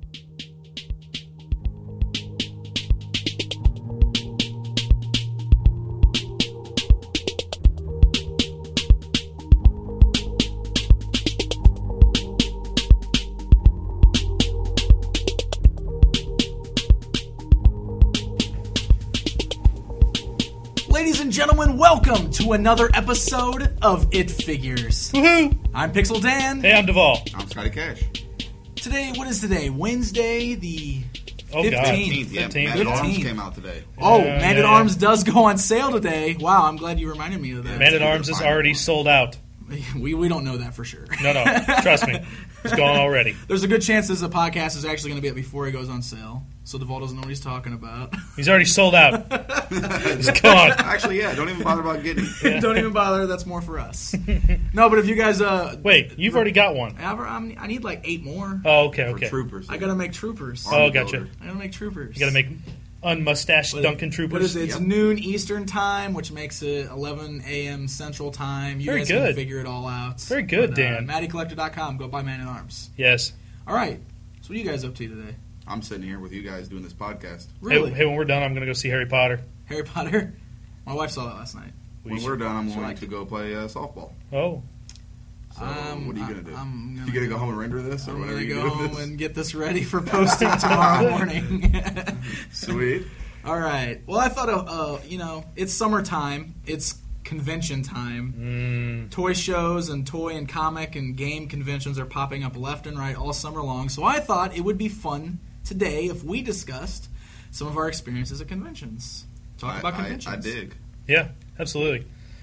Ladies and gentlemen, welcome to another episode of It Figures. Woohoo! I'm Pixel Dan. Hey, I'm Duvall. I'm Scotty Cash. Today, what is today? Wednesday the 15th. God. 15th. Yeah, 15th. Man at Arms 15th. came out today. Oh, Yeah, Man at yeah. Arms does go on sale today. Wow, I'm glad you reminded me of that. Man at Arms is already sold out. We don't know that for sure. No, trust me. It's gone already. There's a good chance this podcast is actually going to be up before it goes on sale, so Duvall doesn't know what he's talking about. He's already sold out. It's gone. Actually, yeah, don't even bother about getting it. Don't even bother. That's more for us. No, but if you guys... Wait, you've already got one. I need like 8 more. Oh, okay, For okay. troopers. I got to make troopers. Oh, gotcha. I got to make troopers. You got to make unmustached Duncan troopers. What is it? It's Yep. noon Eastern time, which makes it 11 a.m. Central time. You Very guys good. can figure it all out. Very good, Dan. MattyCollector.com. Go buy Man at Arms. Yes. All right. So what are you guys up to today? I'm sitting here with you guys doing this podcast. Really? Hey, when we're done, I'm going to go see Harry Potter. Harry Potter? My wife saw that last night. When we're done, I'm Should I- going to go play softball. Oh. So, what are you going to do? I'm You going to go home and render this, or I'm whatever going to you go do with home this? and get this ready for posting tomorrow morning. Sweet. All right. Well, I thought, it's summertime. It's convention time. Toy shows and toy and comic and game conventions are popping up left and right all summer long. So I thought it would be fun today if we discussed some of our experiences at conventions. Talk about conventions. I dig. Yeah, absolutely.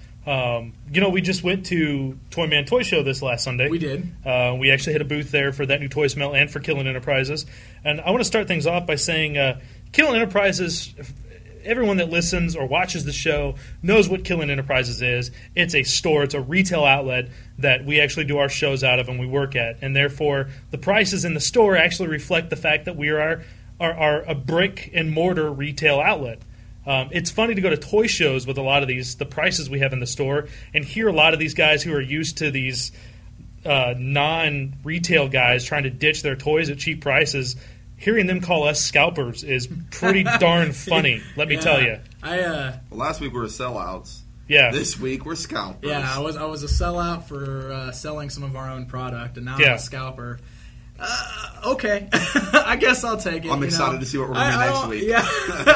We just went to Toy Man Toy Show this last Sunday. We did. We actually had a booth there for That New Toy Smell and for Killing Enterprises. And I want to start things off by saying Killing Enterprises, everyone that listens or watches the show knows what Killing Enterprises is. It's a store. It's a retail outlet that we actually do our shows out of and we work at. And therefore, the prices in the store actually reflect the fact that we are a brick and mortar retail outlet. It's funny to go to toy shows with a lot of the prices we have in the store, and hear a lot of these guys who are used to these non-retail guys trying to ditch their toys at cheap prices. Hearing them call us scalpers is pretty darn funny, let me tell you. Well, last week we were sellouts. Yeah. This week we're scalpers. Yeah, I was a sellout for selling some of our own product, and now I'm Yeah. a scalper. Okay, I guess I'll take it. I'm excited to see what we're going to do next week. Yeah,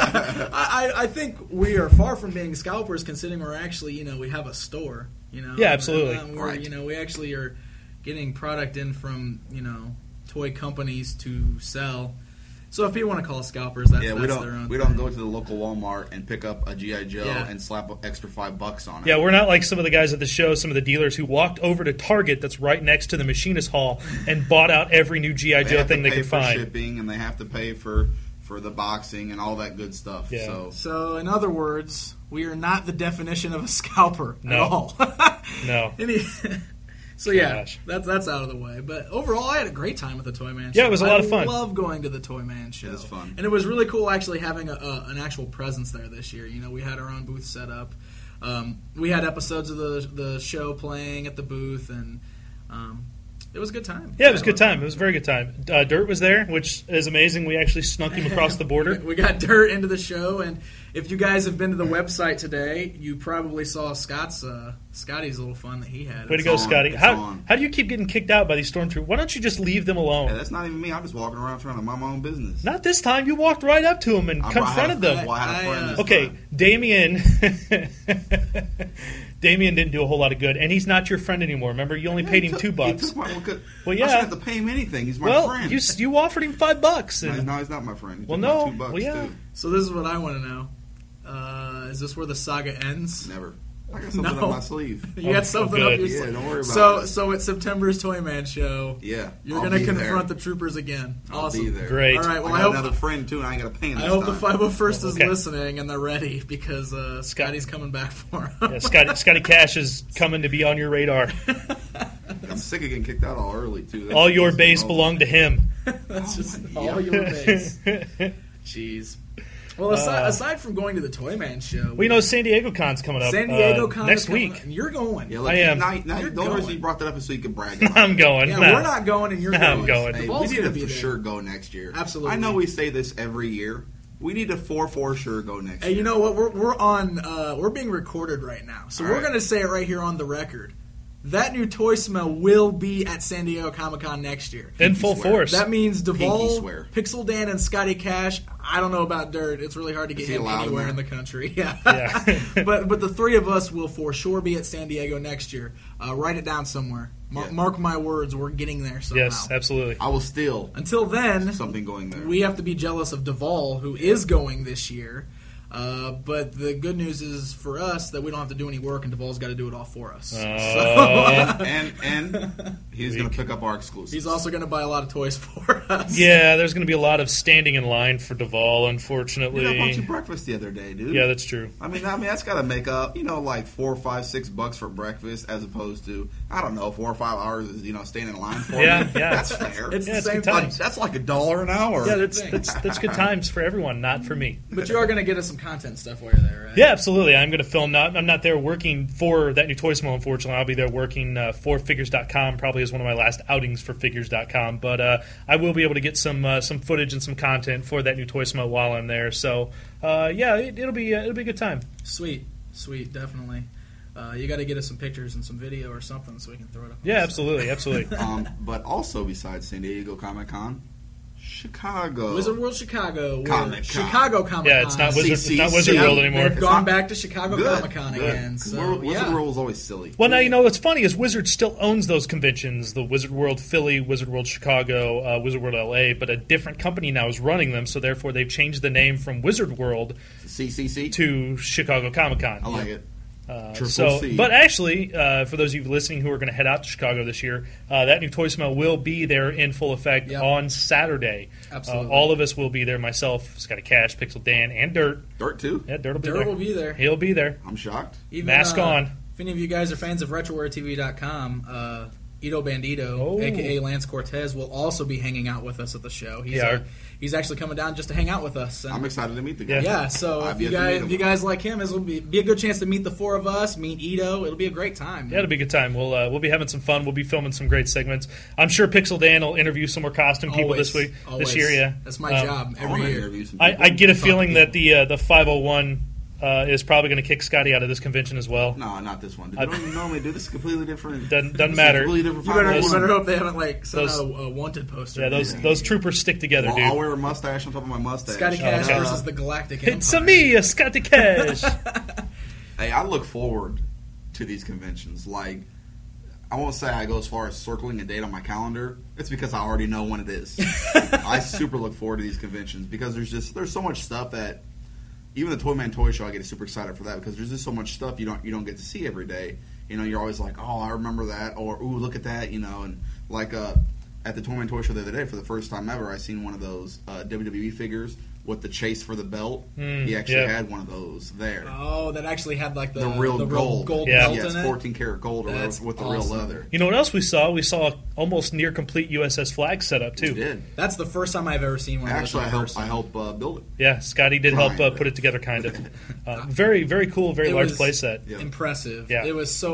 I think we are far from being scalpers, considering we're actually, we have a store. Yeah, absolutely. Right. We actually are getting product in from, toy companies to sell. So if people want to call us scalpers, that's Yeah, their own we thing. don't go to the local Walmart and pick up a G.I. Joe Yeah. and slap an extra $5 on it. Yeah, we're not like some of the guys at the show, some of the dealers who walked over to Target that's right next to the machinist hall and bought out every new G.I. Joe thing they could for find. shipping, and they have to pay for the boxing and all that good stuff. Yeah. So in other words, we are not the definition of a scalper No. at all. No. So yeah, Gosh. that's out of the way. But overall, I had a great time at the Toy Man Show. Yeah, it was a lot of fun. I love going to the Toy Man Show. It is fun. And it was really cool actually having an actual presence there this year. We had our own booth set up. We had episodes of the show playing at the booth, and it was a good time. Yeah, it was a good time. It was a very good time. Dirt was there, which is amazing. We actually snuck him across the border. We got Dirt into the show, and if you guys have been to the website today, you probably saw Scotty's little fun that he had. Way to go, on. Scotty. It's How on. do you keep getting kicked out by these stormtroopers? Why don't you just leave them Yeah, alone? that's not even me. I'm just walking around trying to mind my own business. Not this time. You walked right up to them and confronted them. Well, I had a friend this Okay, time. Damien didn't do a whole lot of good, and he's not your friend anymore. Remember, you only paid him $2. He took my, Well, I yeah. shouldn't have to pay him anything. He's my Well, friend. you offered him $5. No, And, no, he's not my friend. He Well, took no. my $2 Well, yeah. too. So this is what I want to know. Is this where the saga ends? Never. I got something No. up my sleeve. You got something good. up your Yeah, sleeve. don't worry about it. So at September's Toy Man Show, Yeah, you're I'll going to be confront there. the troopers again. I'll Awesome. be there. Great. All right. Well, I I got hope another friend too, and I ain't got to pay him. I this hope the time. 501st is Okay. listening and they're ready because Scotty's coming back for him. Yeah, Scotty Cash is coming to be on your radar. I'm sick of getting kicked out all early too. That's All your just base no- belong to him. That's just all your base. Jeez. Well, aside from going to the Toyman show, Well, you know, San Diego Con's coming up San Diego Con next is coming, week. and you're going. Yeah, look, I am. Now, You're the only reason going. you brought that up is so you can brag about I'm it. going. Yeah, No. we're not going, and you're I'm going. going. Hey, we Duvall's need gonna to be for there. sure go next year. Absolutely. I know we say this every year. We need to for sure go next Hey, year. you know what? We're on. We're being recorded right now, so All we're right. going to say it right here on the record. That new toy smell will be at San Diego Comic-Con next year. In full swear. force. That means Duvall, Pinky swear. Pixel Dan, and Scotty Cash. I don't know about Dirt. It's really hard to get Is he him allowed in anywhere there? in the country. Yeah. Yeah. but the three of us will for sure be at San Diego next year. Write it down somewhere. Yeah. Mark my words. We're getting there somehow. Yes, absolutely. I will steal Until then, something going there. we have to be jealous of Duvall, who is going this year. But the good news is for us that we don't have to do any work, and Duvall's got to do it all for us. and he's going to pick up our exclusives. He's also going to buy a lot of toys for us. Yeah, there's going to be a lot of standing in line for Duvall, unfortunately. You know, I bought you breakfast the other day, dude. Yeah, that's true. I mean that's got to make up, like $4, $5, $6 for breakfast, as opposed to I don't know, 4 or 5 hours is standing in line for Yeah, me. yeah. That's fair. It's Yeah, the it's same good thing. times. That's like $1 an hour. Yeah, that's good times for everyone, not for me. But you are going to get us some content stuff while you're there, right? Yeah, absolutely. I'm going to film. I'm not there working for that new toy smell, unfortunately. I'll be there working for Figures.com, probably as one of my last outings for Figures.com. But I will be able to get some footage and some content for that new toy smell while I'm there. So yeah, it'll be a good time. Sweet, definitely. You got to get us some pictures and some video or something so we can throw it up. on Yeah, the absolutely, absolutely. But also besides San Diego Comic-Con, Chicago. Wizard World Chicago. where Comic-Con. Chicago Comic-Con. Yeah, it's not Wizard. It's not CCC. Wizard World anymore. They've It's gone not- back to Chicago Good, Comic-Con good. again. 'Cause So, Wizard World was always silly. Well, now you know what's funny is Wizard still owns those conventions: the Wizard World Philly, Wizard World Chicago, Wizard World LA. But a different company now is running them, so therefore they've changed the name from Wizard World CCC. to Chicago Comic Con. I like it. Triple So, C. but actually, for those of you listening who are going to head out to Chicago this year, that new toy smell will be there in full effect Yep. on Saturday. Absolutely. All of us will be there. Myself, Scotty Cash, Pixel Dan, and Dirt. Dirt too. Yeah, Dirt will be Dirt there. will be there. He'll be there. I'm shocked. Even, Mask on. If any of you guys are fans of RetroWareTV.com, Ito Bandito, Oh. a.k.a. Lance Cortez, will also be hanging out with us at the show. He's actually coming down just to hang out with us. And I'm excited to meet the guy. yeah, so I've if yet to meet him. you guys like him, this will be a good chance to meet the four of us, meet Ito. It'll be a great time. Yeah, it'll be a good time. We'll be having some fun. We'll be filming some great segments. I'm sure Pixel Dan will interview some more costume people Always, this always. year. Yeah, That's my job I want every to year. interview some I people. get a Talk feeling to that the 501 is probably going to kick Scotty out of this convention as well. No, not this one. Dude. They don't even normally do this. Is completely different. Doesn't This is matter. Completely different. You better 501. hope they haven't sent Those- out a wanted poster. Yeah, those troopers stick together, Well, dude. I'll wear a mustache on top of my mustache. Scotty Cash okay. versus the Galactic Empire. It's a me, a Scotty Cash. Hey, I look forward to these conventions. Like, I won't say I go as far as circling a date on my calendar. It's because I already know when it is. I super look forward to these conventions because there's so much stuff that even the Toyman Toy Show, I get super excited for that because there's just so much stuff you don't get to see every day. You're always like, oh, I remember that, or ooh, look at that, and like at the Toyman Toy Show the other day, for the first time ever, I seen one of those WWE figures with the chase for the belt. He actually had one of those there. Oh, that actually had like The real gold. Yeah. belt Yes, in it. 14 karat gold or That's with the awesome. real leather. You know what else we saw? We saw almost near complete USS flag setup too. We did. That's the first time I've ever seen one of those. Actually, in person. I helped build it. Yeah, Scotty did help Kind of. put it together, kind of. Very, very cool, very It large was playset. Yeah. Impressive. Yeah. It was so.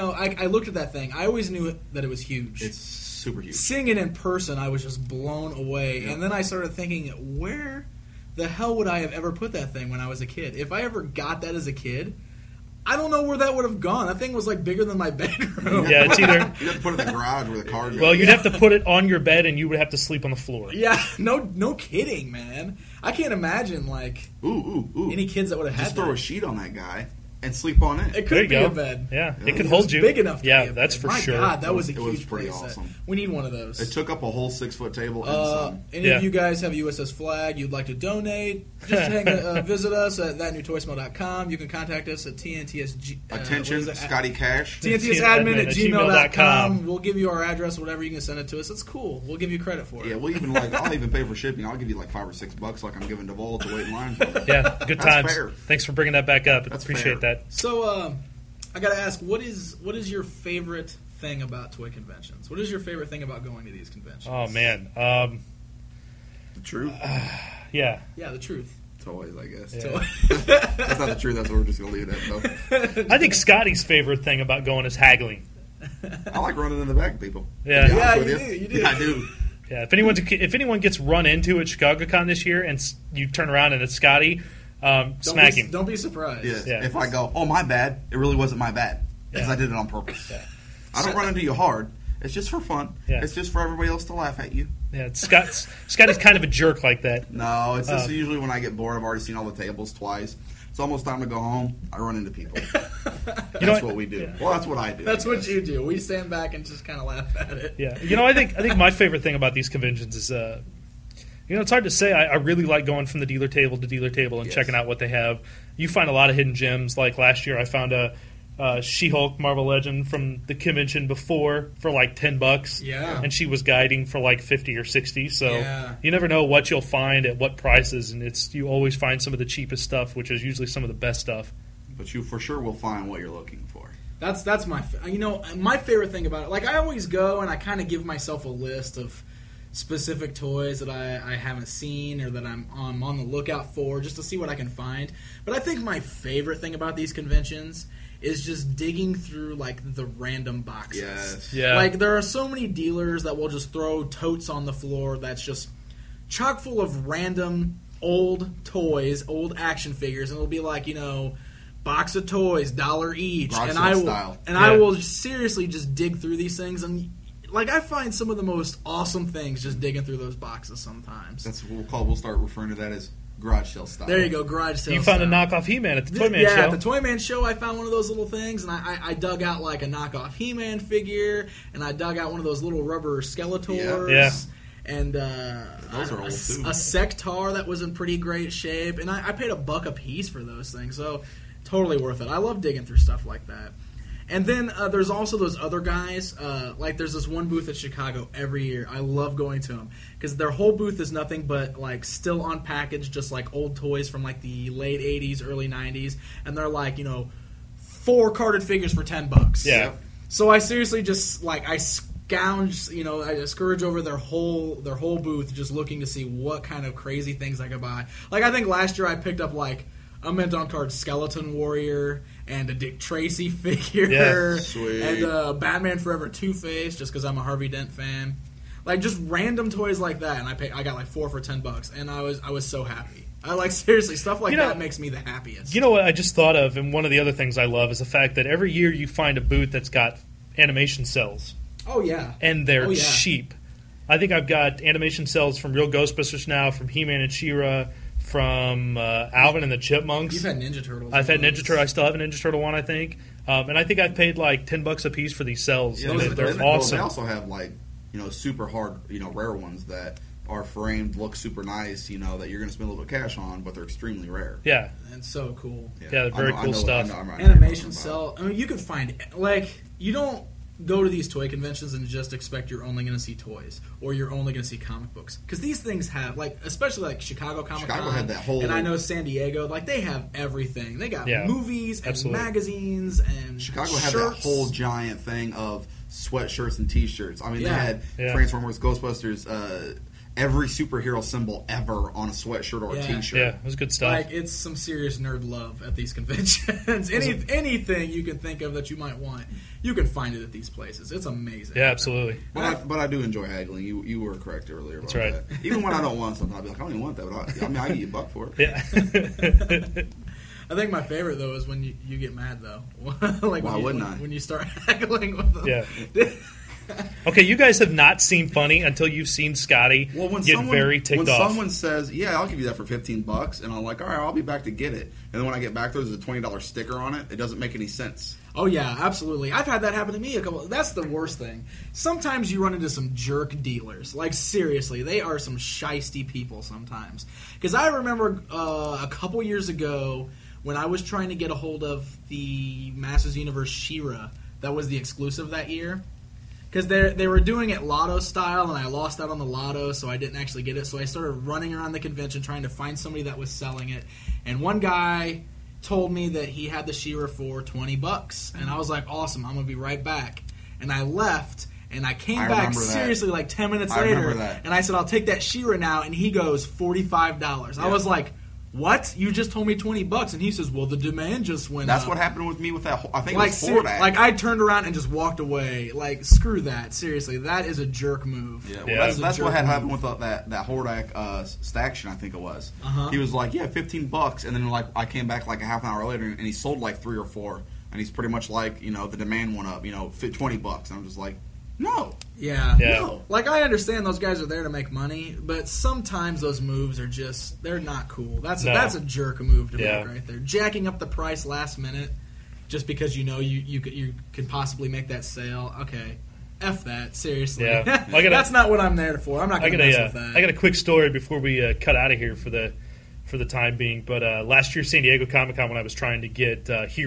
I looked at that thing. I always knew that it was huge. It's super huge. Seeing it in person, I was just blown away. Yeah. And then I started thinking, where the hell would I have ever put that thing when I was a kid? If I ever got that as a kid, I don't know where that would have gone. That thing was like bigger than my bedroom. Yeah, it's either. You have to put it in the garage where the car goes. Well, you'd have to put it on your bed, and you would have to sleep on the floor. Yeah, no kidding, man. I can't imagine ooh. any kids that would have had Just throw that. a sheet on that guy and sleep on it. It There you could be go. a bed. Yeah, Yeah. it could It hold was you. big enough to Yeah, be a that's bed. for My sure. God, that was a It was huge pretty playset. awesome. We need one of those. It took up a whole 6-foot table and some. Any Yeah. of you guys have a USS flag you'd like to donate, just visit us at thatnewtoysmell.com. You can contact us at TNTSG. Attention, Scotty Cash. TNTSadmin at gmail.com. gmail.com. We'll give you our address, whatever you can send it to us. It's cool. We'll give you credit for it. Yeah, we'll even I'll even pay for shipping. I'll give you like $5 or $6 like I'm giving Duvall to wait in line for. Yeah, good That's times. fair. Thanks for bringing that back up. That's Appreciate fair. that. So, I gotta ask, what is your favorite thing about toy conventions? What is your favorite thing about going to these conventions? Oh man, The truth. yeah. Yeah, the truth. Toys, I guess. Yeah. That's not the truth. That's what we're just going to leave it at, though. I think Scotty's favorite thing about going is haggling. I like running in the back of people. Yeah. To be Yeah, honest with you do. Yeah, I do. Yeah, if anyone gets run into at ChicagoCon this year and you turn around and it's Scotty, smack him. Don't be surprised. Yes. Yeah. If I go, oh, my bad, it really wasn't my bad. Because Yeah. I did it on purpose. Yeah. I don't run into you hard. It's just for fun. Yeah. It's just for everybody else to laugh at you. Yeah, Scotty's kind of a jerk like that. No, it's just usually when I get bored, I've already seen all the tables twice. It's almost time to go home. I run into people. That's what we do. Yeah. Well, that's what I do. That's what you do. We stand back and just kind of laugh at it. Yeah, I think my favorite thing about these conventions is, it's hard to say. I really like going from the dealer table to dealer table and Yes. checking out what they have. You find a lot of hidden gems. Like last year, I found a She-Hulk Marvel Legend from the convention before for like $10. Yeah. and she was guiding for like 50 or 60. So Yeah. you never know what you'll find at what prices, and you always find some of the cheapest stuff, which is usually some of the best stuff. But you for sure will find what you're looking for. That's my my favorite thing about it. Like I always go and I kind of give myself a list of specific toys that I haven't seen or that I'm on the lookout for just to see what I can find. But I think my favorite thing about these conventions is just digging through like the random boxes. Yes. Yeah. Like there are so many dealers that will just throw totes on the floor that's just chock full of random old toys, old action figures, and it'll be like, box of toys, $1 each. Garage And sale I will style. I will seriously just dig through these things, and like I find some of the most awesome things just digging through those boxes sometimes. That's what we'll start referring to that as garage sale style. There you go, garage sale. You found a style. knockoff He-Man at the Toyman Yeah, show. at the Toyman show, I found one of those little things, and I dug out like a knockoff He-Man figure, and I dug out one of those little rubber Skeletors. Yeah. And Those are old, too. a Sectar that was in pretty great shape, and I paid $1 a piece for those things, so totally worth it. I love digging through stuff like that. And then there's also those other guys. Like there's this one booth at Chicago every year. I love going to them because their whole booth is nothing but like still unpackaged, just like old toys from like the late '80s, early '90s, and they're like 4 carded figures for $10. Yeah. So I seriously just like I scourge over their whole booth just looking to see what kind of crazy things I could buy. Like I think last year I picked up like a mint on card Skeleton Warrior and a Dick Tracy figure Yeah, sweet. and Batman Forever Two-Face just because I'm a Harvey Dent fan. Like just random toys like that, and I got like 4 for $10, and I was so happy. I like seriously stuff like that makes me the happiest. You know what I just thought of, and one of the other things I love is the fact that every year you find a booth that's got animation cells, Oh yeah, and they're Oh, yeah. cheap. I think I've got animation cells from Real Ghostbusters now, from He-Man and She-Ra, from Alvin and the Chipmunks. You've had Ninja Turtles. I've had ones. Ninja Turtle. I still have a Ninja Turtle one, I think. And I think I've paid like $10 a piece for these cells. Yeah, and they're they awesome. also have like super hard, rare ones that are framed, look super nice. That you're going to spend a little bit of cash on, but they're extremely rare. Yeah, And so cool. Yeah, they're very cool stuff. I know Animation what cell. I mean, you could find like you don't go to these toy conventions and just expect you're only going to see toys or you're only going to see comic books because these things have like, especially like Chicago Comic Con. Chicago had that whole- and I know San Diego, like they have everything. They got Yeah, movies and absolutely. magazines and Chicago had shirts. that whole giant thing of sweatshirts and T-shirts. I mean, Yeah. they had Yeah. Transformers, Ghostbusters, every superhero symbol ever on a sweatshirt or a Yeah. T-shirt. yeah, it was good stuff. Like it's some serious nerd love at these conventions. Anything you can think of that you might want, you can find it at these places. It's amazing. yeah, absolutely. But I do enjoy haggling. You were correct earlier about That's right. that. Even when I don't want something, I'll be like, I don't even want that. But I give you $1 for it. Yeah. I think my favorite though is when you get mad though. Like Why wouldn't I? when you start haggling with them. Yeah. Okay, you guys have not seen funny until you've seen Scotty Well, when get someone, very ticked when off. someone says, "Yeah, I'll give you that for $15," and I'm like, "All right, I'll be back to get it," and then when I get back, there's a $20 sticker on it. It doesn't make any sense. Oh yeah, absolutely. I've had that happen to me a couple. That's the worst thing. Sometimes you run into some jerk dealers. Like seriously, they are some shisty people sometimes. Because I remember a couple years ago when I was trying to get a hold of the Masters Universe She-Ra that was the exclusive that year. Because they were doing it lotto style, and I lost out on the lotto, so I didn't actually get it. So I started running around the convention trying to find somebody that was selling it. And one guy told me that he had the She-Ra for $20, and I was like, "Awesome! I'm gonna be right back." And I left, and I came I back remember that. seriously like 10 minutes I later, remember that. and I said, "I'll take that She-Ra now," and he goes $45. I Yeah. was like, what? You just told me $20, and he says, well, the demand just went That's up. what happened with me with that. I think Like, it was Hordak. like I turned around and just walked away. Like, screw that. Seriously, that is a jerk move. Yeah, Yeah. that's what had happened with that Hordak Staction, I think it was. Uh-huh. He was like, yeah, $15, and then like I came back like a half an hour later, and he sold like 3 or 4, and he's pretty much like, the demand went up, $20, and I'm just like, no. Yeah. No. Like, I understand those guys are there to make money, but sometimes those moves are just, they're not cool. That's a jerk move to make right there. Jacking up the price last minute just because you could possibly make that sale. Okay. F that, seriously. Yeah. That's not what I'm there for. I'm not going to mess with that. I got a quick story before we cut out of here for the time being. But last year, San Diego Comic-Con, when I was trying to get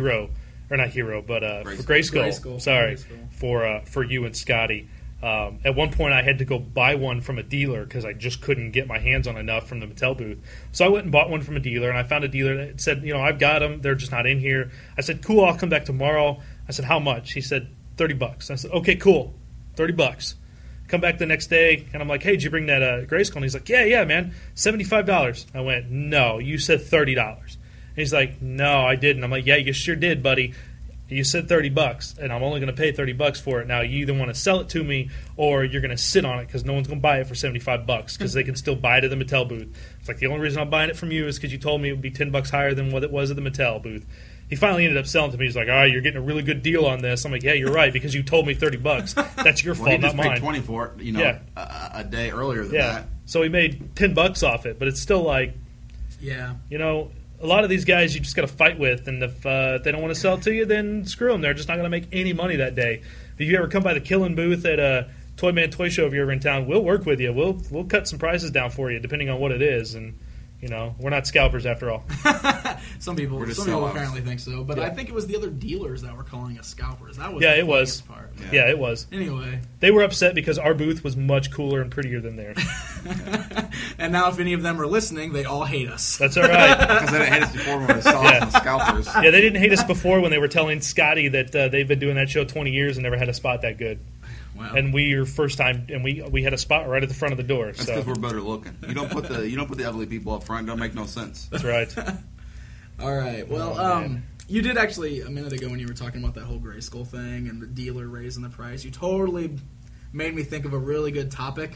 Grayskull. Sorry, for you and Scotty. At one point, I had to go buy one from a dealer because I just couldn't get my hands on enough from the Mattel booth. So I went and bought one from a dealer, and I found a dealer that said, I've got them. They're just not in here. I said, cool, I'll come back tomorrow. I said, how much? He said, $30. I said, okay, cool, $30. Come back the next day, and I'm like, hey, did you bring that Grayskull? And he's like, yeah, man, $75. I went, no, you said $30. And he's like, no, I didn't. I'm like, yeah, you sure did, buddy. You said $30, and I'm only going to pay $30 for it. Now, you either want to sell it to me, or you're going to sit on it because no one's going to buy it for $75 because they can still buy it at the Mattel booth. It's like, the only reason I'm buying it from you is because you told me it would be $10 higher than what it was at the Mattel booth. He finally ended up selling it to me. He's like, all right, you're getting a really good deal on this. I'm like, yeah, you're right, because you told me $30. That's your fault, he just not paid mine. 20 for it, a day earlier than that. So he made $10 off it, but it's still like, Yeah. A lot of these guys you just got to fight with, and if they don't want to sell it to you, then screw them. They're just not going to make any money that day. If you ever come by the Killing booth at a Toy Man Toy Show, if you're ever in town, we'll work with you. We'll cut some prices down for you, depending on what it is. And we're not scalpers after all. Some people apparently think so, but I think it was the other dealers that were calling us scalpers. That was the funniest part. Yeah, it was. Anyway, they were upset because our booth was much cooler and prettier than theirs. And now, if any of them are listening, they all hate us. That's all right. Because they didn't hate us before when we saw us on scalpers. Yeah, they didn't hate us before when they were telling Scotty that they've been doing that show 20 years and never had a spot that good. Wow. And we were first time, and we had a spot right at the front of the door. That's because we're better looking. You don't put the ugly people up front. It don't make no sense. That's right. All right. Well, you did actually a minute ago when you were talking about that whole Grayskull thing and the dealer raising the price. You totally made me think of a really good topic.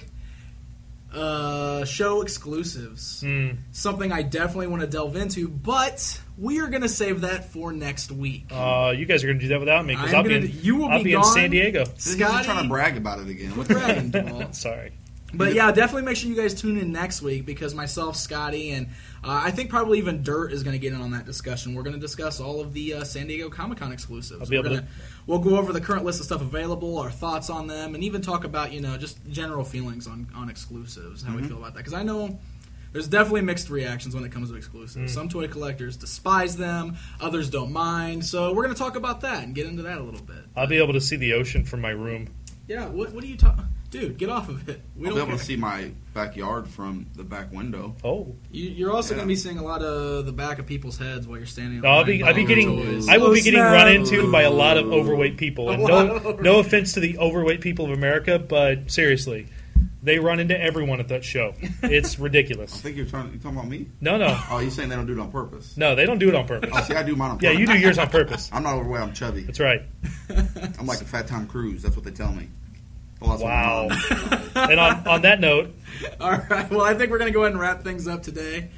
Show exclusives. Something I definitely want to delve into, but we are going to save that for next week. You guys are going to do that without me because I'll be gone. in San Diego. Scotty, he's trying to brag about it again. Quit bragging, Duval. Sorry. But yeah, definitely make sure you guys tune in next week because myself, Scotty, and I think probably even Dirt is going to get in on that discussion. We're going to discuss all of the San Diego Comic-Con exclusives. We'll go over the current list of stuff available, our thoughts on them, and even talk about just general feelings on exclusives, how we feel about that. Because I know there's definitely mixed reactions when it comes to exclusives. Some toy collectors despise them, others don't mind. So we're going to talk about that and get into that a little bit. I'll be able to see the ocean from my room. Yeah, what are you talking? Dude, get off of it. I'll be able to see my backyard from the back window. Oh, you're also going to be seeing a lot of the back of people's heads while you're standing. I will be getting run into by a lot of overweight people. And no offense to the overweight people of America, but seriously, they run into everyone at that show. It's ridiculous. I think you're talking about me. No. Oh, you're saying they don't do it on purpose? No, they don't do it on purpose. Oh, see, I do mine on purpose. Yeah, you do yours on purpose. I'm not overweight. I'm chubby. That's right. I'm like a Fat Tom Cruise. That's what they tell me. Well, wow. And on that note, all right. Well, I think we're going to go ahead and wrap things up today.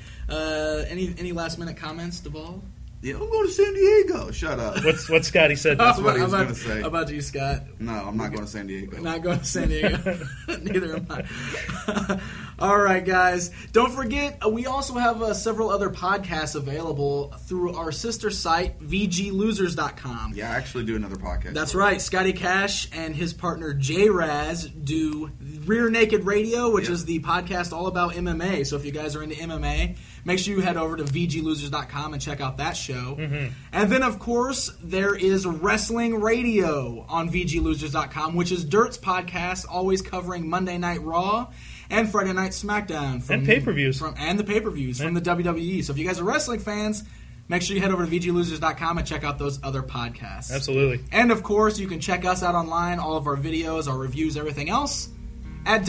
Any last minute comments, Duval? Yeah, I'm going to San Diego. Shut up. What Scotty said. That's what he was going to say. How about you, Scott? No, I'm not going to San Diego. Not going to San Diego. Neither am I. All right, guys. Don't forget, we also have several other podcasts available through our sister site, VGLosers.com. Yeah, I actually do another podcast. That's right. Scotty Cash and his partner J Raz do Rear Naked Radio, which is the podcast all about MMA. So if you guys are into MMA, make sure you head over to VGLosers.com and check out that show. And then, of course, there is Wrestling Radio on VGLosers.com, which is Dirt's podcast, always covering Monday Night Raw and Friday Night SmackDown. And pay-per-views. And the pay-per-views from the WWE. So if you guys are wrestling fans, make sure you head over to VGLosers.com and check out those other podcasts. Absolutely. And, of course, you can check us out online, all of our videos, our reviews, everything else, at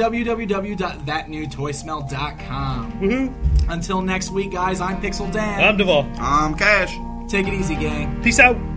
www.thatnewtoysmell.com. Woohoo! Until next week, guys, I'm Pixel Dan. I'm Duvall. I'm Cash. Take it easy, gang. Peace out.